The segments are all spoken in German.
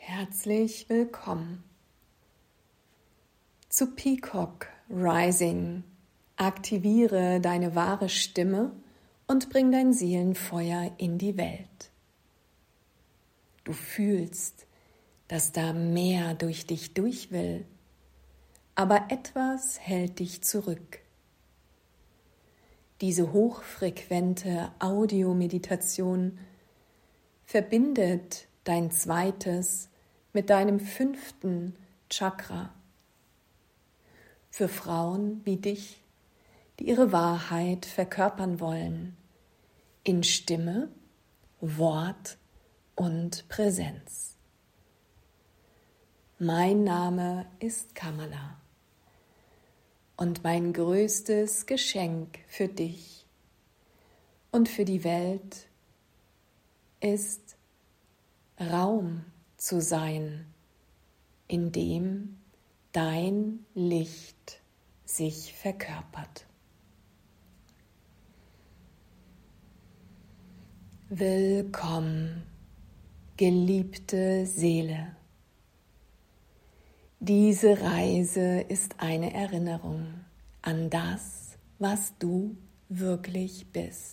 Herzlich willkommen zu Peacock Rising. Aktiviere deine wahre Stimme und bring dein Seelenfeuer in die Welt. Du fühlst, dass da mehr durch dich durch will, aber etwas hält dich zurück. Diese hochfrequente Audiomeditation verbindet dein zweites mit deinem 5. Chakra. Für Frauen wie dich, die ihre Wahrheit verkörpern wollen, in Stimme, Wort und Präsenz. Mein Name ist Kamala und mein größtes Geschenk für dich und für die Welt ist Raum zu sein, in dem dein Licht sich verkörpert. Willkommen, geliebte Seele. Diese Reise ist eine Erinnerung an das, was du wirklich bist,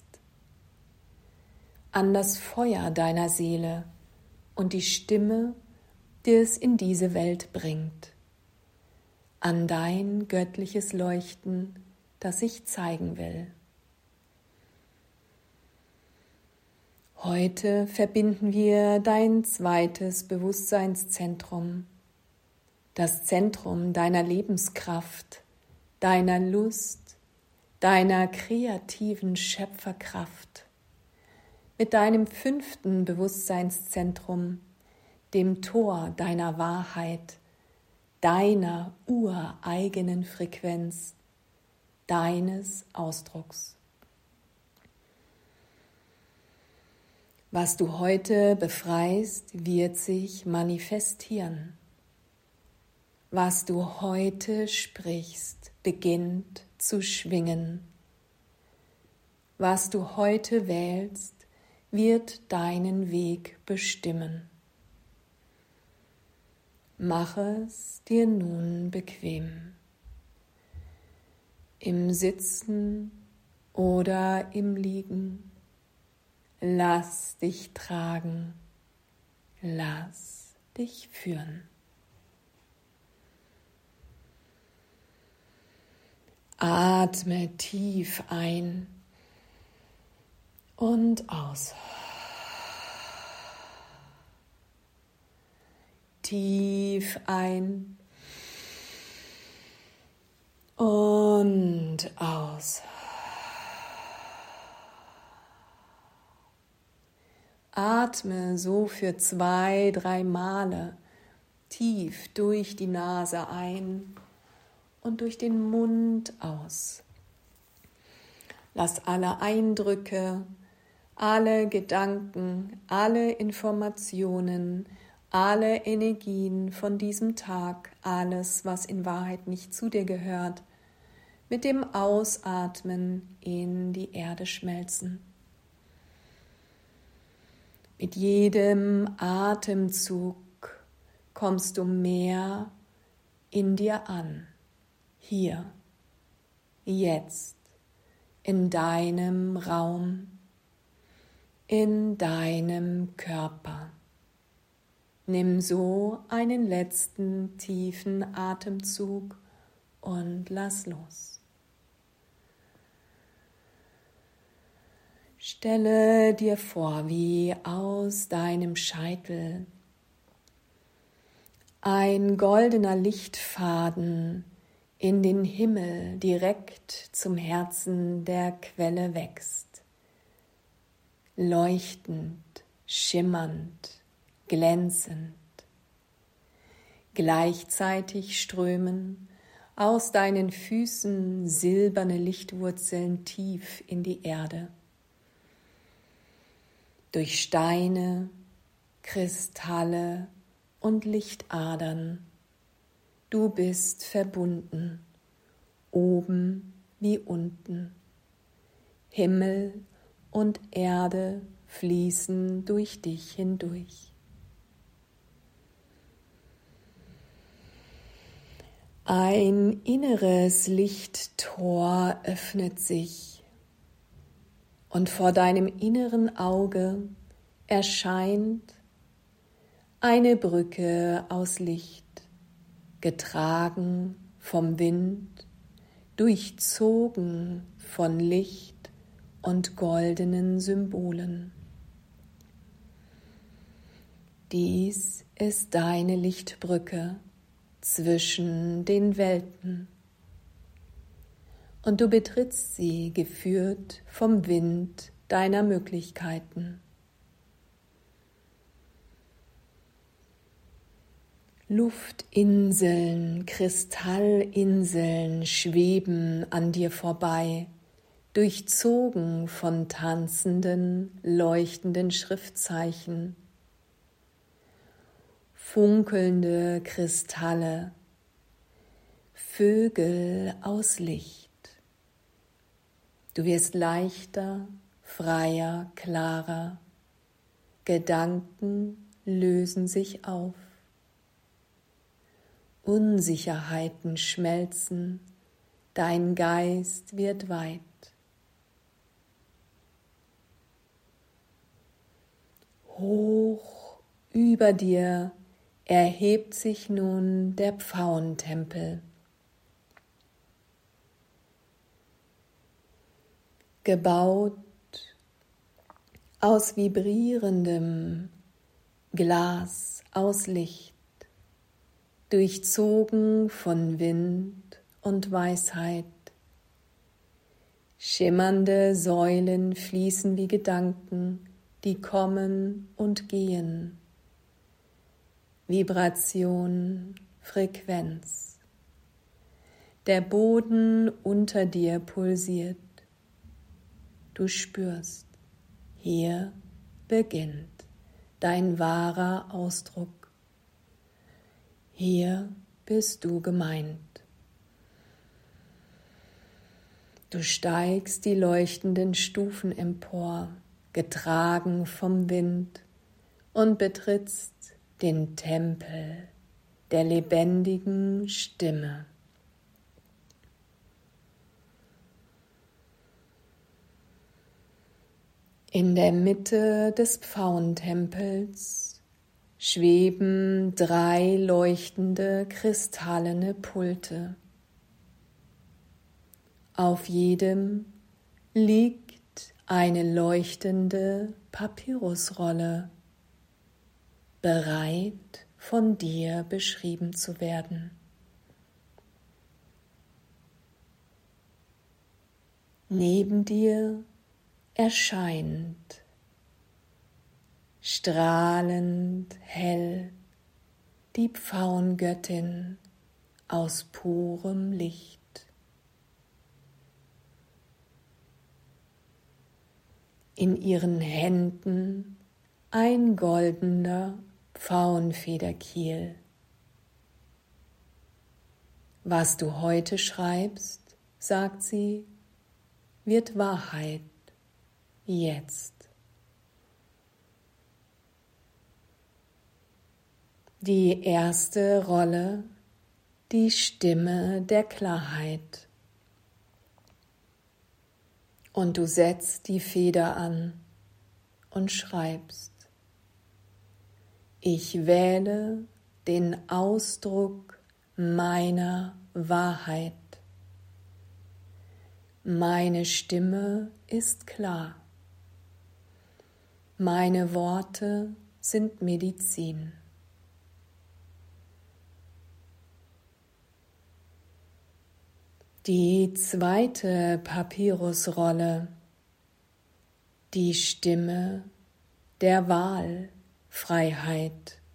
an das Feuer deiner Seele und die Stimme, die es in diese Welt bringt, an dein göttliches Leuchten, das sich zeigen will. Heute verbinden wir dein zweites Bewusstseinszentrum, das Zentrum deiner Lebenskraft, deiner Lust, deiner kreativen Schöpferkraft, mit deinem 5. Bewusstseinszentrum, dem Tor deiner Wahrheit, deiner ureigenen Frequenz, deines Ausdrucks. Was du heute befreist, wird sich manifestieren. Was du heute sprichst, beginnt zu schwingen. Was du heute wählst, wird deinen Weg bestimmen. Mach es dir nun bequem. Im Sitzen oder im Liegen. Lass dich tragen. Lass dich führen. Atme tief ein und aus. Tief ein und aus. Atme so für 2-3 Male tief durch die Nase ein und durch den Mund aus. Lass alle Eindrücke, alle Gedanken, alle Informationen, alle Energien von diesem Tag, alles, was in Wahrheit nicht zu dir gehört, mit dem Ausatmen in die Erde schmelzen. Mit jedem Atemzug kommst du mehr in dir an, hier, jetzt, in deinem Raum, in deinem Körper. Nimm so einen letzten tiefen Atemzug und lass los. Stelle dir vor, wie aus deinem Scheitel ein goldener Lichtfaden in den Himmel direkt zum Herzen der Quelle wächst. Leuchtend, schimmernd, glänzend. Gleichzeitig strömen aus deinen Füßen silberne Lichtwurzeln tief in die Erde. Durch Steine, Kristalle und Lichtadern. Du bist verbunden, oben wie unten. Himmel und Erde fließen durch dich hindurch. Ein inneres Lichttor öffnet sich und vor deinem inneren Auge erscheint eine Brücke aus Licht, getragen vom Wind, durchzogen von Licht und goldenen Symbolen. Dies ist deine Lichtbrücke zwischen den Welten und du betrittst sie, geführt vom Wind deiner Möglichkeiten. Luftinseln, Kristallinseln schweben an dir vorbei, durchzogen von tanzenden, leuchtenden Schriftzeichen. Funkelnde Kristalle, Vögel aus Licht. Du wirst leichter, freier, klarer. Gedanken lösen sich auf. Unsicherheiten schmelzen, dein Geist wird weit. Hoch über dir erhebt sich nun der Pfauentempel. Gebaut aus vibrierendem Glas aus Licht, durchzogen von Wind und Weisheit. Schimmernde Säulen fließen wie Gedanken, die kommen und gehen. Vibration, Frequenz. Der Boden unter dir pulsiert. Du spürst, hier beginnt dein wahrer Ausdruck. Hier bist du gemeint. Du steigst die leuchtenden Stufen empor, getragen vom Wind, und betrittst den Tempel der lebendigen Stimme. In der Mitte des Pfauentempels schweben 3 leuchtende kristallene Pulte. Auf jedem liegt eine leuchtende Papyrusrolle, bereit von dir beschrieben zu werden. Neben dir erscheint, strahlend hell, die Pfauengöttin aus purem Licht. In ihren Händen ein goldener Pfauenfederkiel. Was du heute schreibst, sagt sie, wird Wahrheit jetzt. Die erste Rolle, die Stimme der Klarheit. Und du setzt die Feder an und schreibst. Ich wähle den Ausdruck meiner Wahrheit. Meine Stimme ist klar. Meine Worte sind Medizin. Die zweite Papyrusrolle, die Stimme der Wahlfreiheit.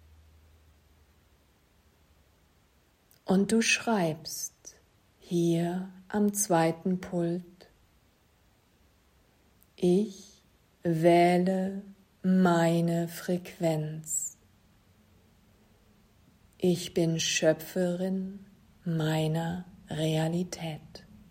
Und du schreibst hier am zweiten Pult, ich wähle meine Frequenz. Ich bin Schöpferin meiner Realität.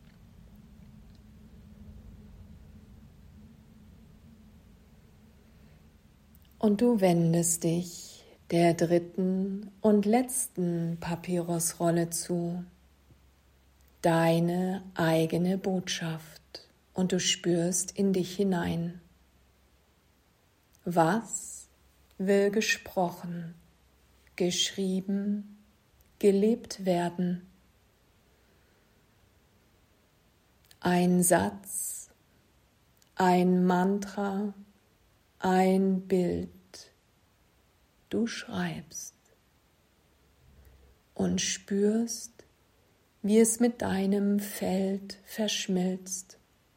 Und du wendest dich der dritten und letzten Papyrusrolle zu, deine eigene Botschaft und du spürst in dich hinein. Was will gesprochen, geschrieben, gelebt werden? Ein Satz, ein Mantra, ein Bild. Du schreibst und spürst, wie es mit deinem Feld verschmilzt.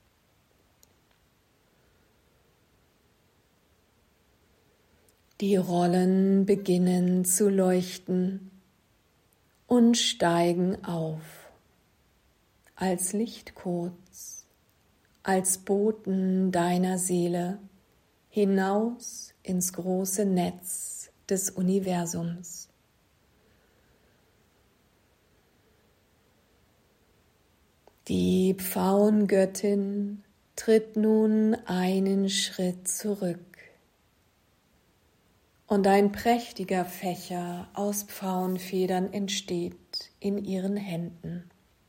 Die Rollen beginnen zu leuchten und steigen auf, als Lichtcodes, als Boten deiner Seele hinaus ins große Netz des Universums. Die Pfauengöttin tritt nun einen Schritt zurück und ein prächtiger Fächer aus Pfauenfedern entsteht in ihren Händen.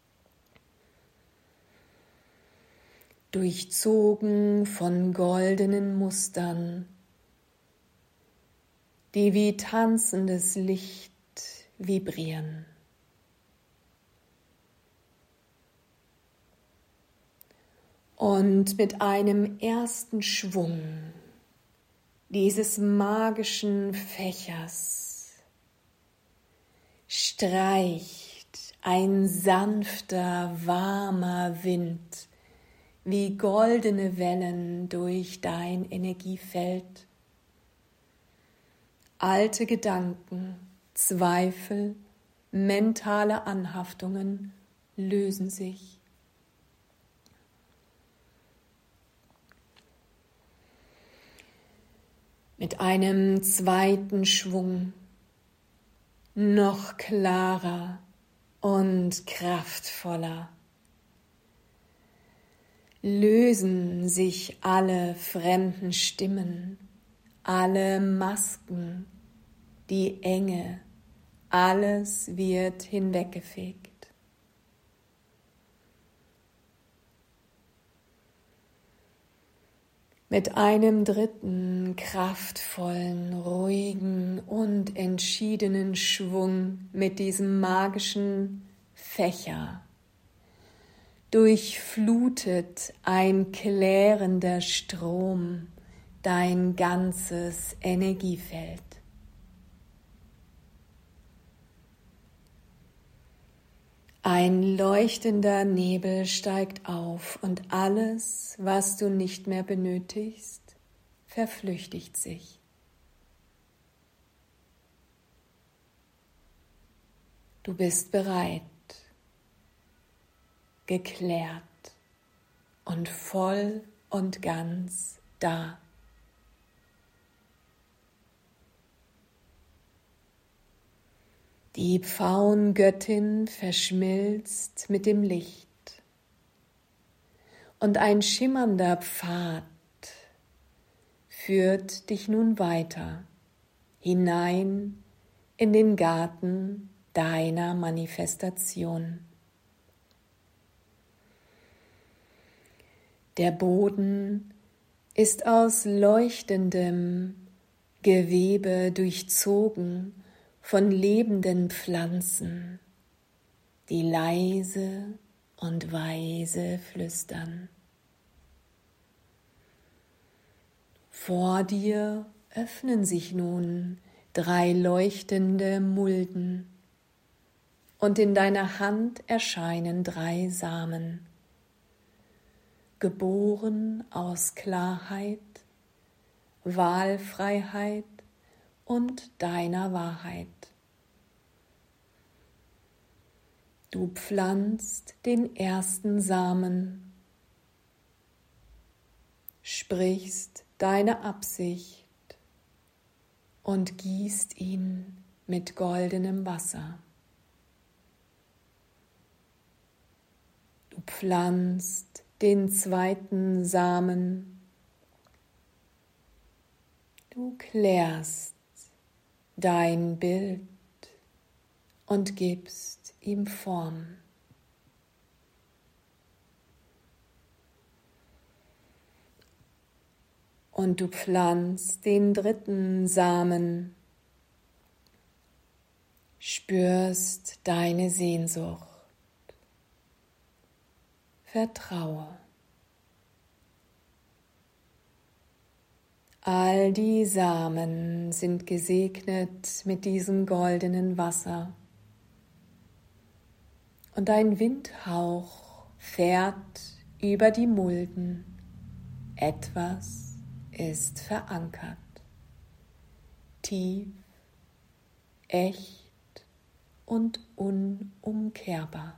Durchzogen von goldenen Mustern, die wie tanzendes Licht vibrieren. Und mit einem ersten Schwung dieses magischen Fächers streicht ein sanfter, warmer Wind wie goldene Wellen durch dein Energiefeld. Alte Gedanken, Zweifel, mentale Anhaftungen lösen sich. Mit einem zweiten Schwung, noch klarer und kraftvoller, lösen sich alle fremden Stimmen, alle Masken, die Enge, alles wird hinweggefegt. Mit einem dritten, kraftvollen, ruhigen und entschiedenen Schwung mit diesem magischen Fächer durchflutet ein klärender Strom dein ganzes Energiefeld. Ein leuchtender Nebel steigt auf und alles, was du nicht mehr benötigst, verflüchtigt sich. Du bist bereit, geklärt und voll und ganz da. Die Pfauengöttin verschmilzt mit dem Licht und ein schimmernder Pfad führt dich nun weiter hinein in den Garten deiner Manifestation. Der Boden ist aus leuchtendem Gewebe durchzogen von lebenden Pflanzen, die leise und weise flüstern. Vor dir öffnen sich nun 3 leuchtende Mulden und in deiner Hand erscheinen 3 Samen, geboren aus Klarheit, Wahlfreiheit und deiner Wahrheit. Du pflanzt den ersten Samen, sprichst deine Absicht und gießt ihn mit goldenem Wasser. Du pflanzt den zweiten Samen, du klärst dein Bild und gibst ihm Form. Und du pflanzt den dritten Samen, spürst deine Sehnsucht, vertraue. All die Samen sind gesegnet mit diesem goldenen Wasser. Und ein Windhauch fährt über die Mulden. Etwas ist verankert, tief, echt und unumkehrbar.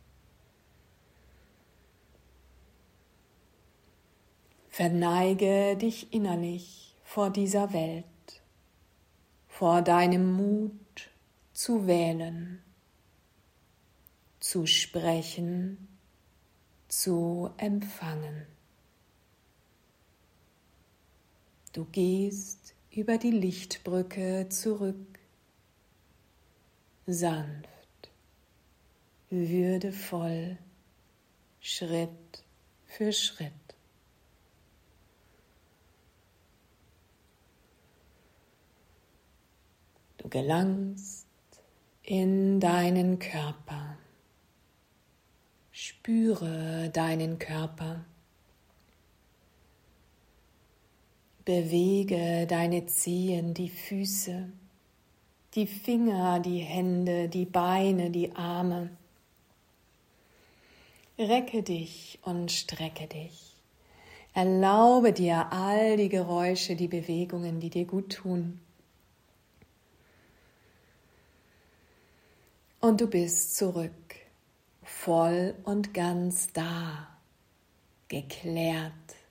Verneige dich innerlich vor dieser Welt, vor deinem Mut zu wählen, zu sprechen, zu empfangen. Du gehst über die Lichtbrücke zurück, sanft, würdevoll, Schritt für Schritt. Du gelangst in deinen Körper. Spüre deinen Körper. Bewege deine Zehen, die Füße, die Finger, die Hände, die Beine, die Arme. Recke dich und strecke dich. Erlaube dir all die Geräusche, die Bewegungen, die dir gut tun. Und du bist zurück, voll und ganz da, geklärt,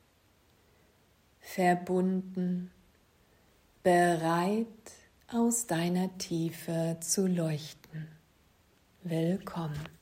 verbunden, bereit, aus deiner Tiefe zu leuchten. Willkommen.